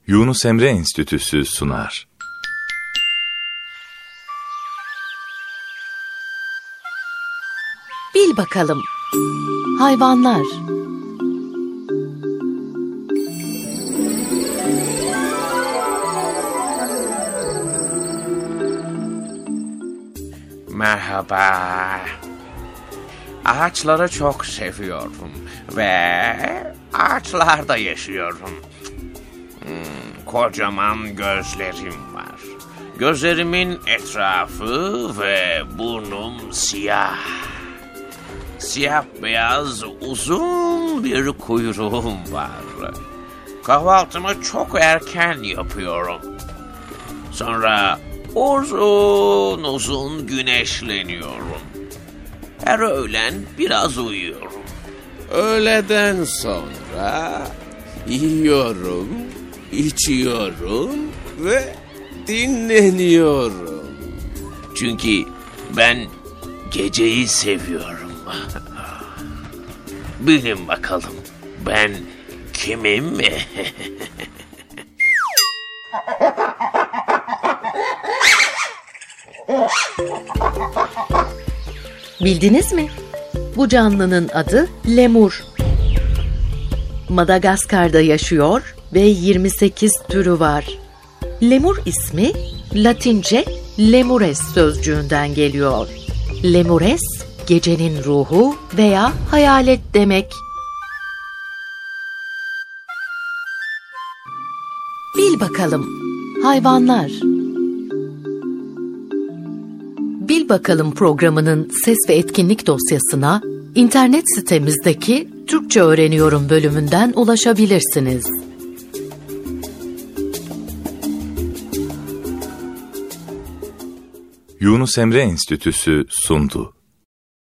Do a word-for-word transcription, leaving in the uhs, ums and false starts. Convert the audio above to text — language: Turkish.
Yunus Emre Enstitüsü sunar. Bil bakalım. Hayvanlar. Merhaba. Ağaçları çok seviyorum ve ağaçlarda yaşıyorum. Hmm, kocaman gözlerim var. Gözlerimin etrafı ve burnum siyah. Siyah beyaz uzun bir kuyruğum var. Kahvaltımı çok erken yapıyorum. Sonra uzun uzun güneşleniyorum. Her öğlen biraz uyuyorum. Öğleden sonra yiyorum, içiyorum ve dinleniyorum. Çünkü ben geceyi seviyorum. Bilin bakalım ben kimim? Bildiniz mi? Bu canlının adı lemur. Madagaskar'da yaşıyor ve yirmi sekiz türü var. Lemur ismi Latince lemures sözcüğünden geliyor. Lemures, gecenin ruhu veya hayalet demek. Bil bakalım. Hayvanlar. Bil bakalım programının ses ve etkinlik dosyasına internet sitemizdeki Türkçe Öğreniyorum bölümünden ulaşabilirsiniz. Yunus Emre Enstitüsü sundu.